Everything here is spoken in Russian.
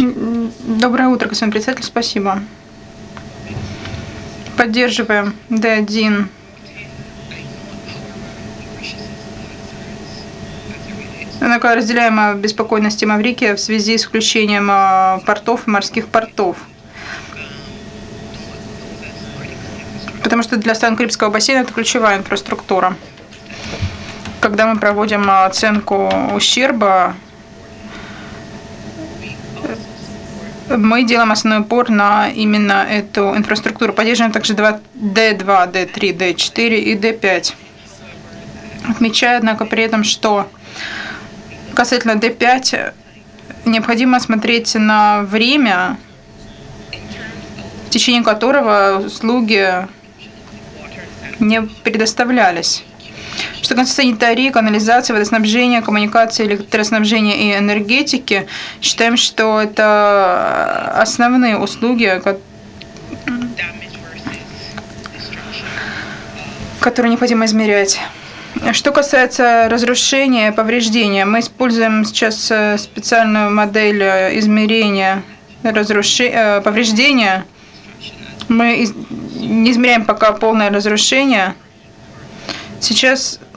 Доброе утро, господин председатель, спасибо. Поддерживаем D1. Однако разделяем обеспокоенности Маврикия в связи с включением портов и морских портов. Потому что для стран Карибского бассейна это ключевая инфраструктура. Когда мы проводим оценку ущерба, мы делаем основной упор на именно эту инфраструктуру. Поддерживаем также D2, D3, D4 и D5. Отмечаю, однако, при этом, что касательно D5 необходимо смотреть на время, в течение которого услуги не предоставлялись. Что касается санитарии, канализации, водоснабжения, коммуникации, электроснабжения и энергетики, считаем, что это основные услуги, которые необходимо измерять. Что касается разрушения, повреждения, мы используем сейчас специальную модель измерения повреждения. Мы не измеряем пока полное разрушение. Сейчас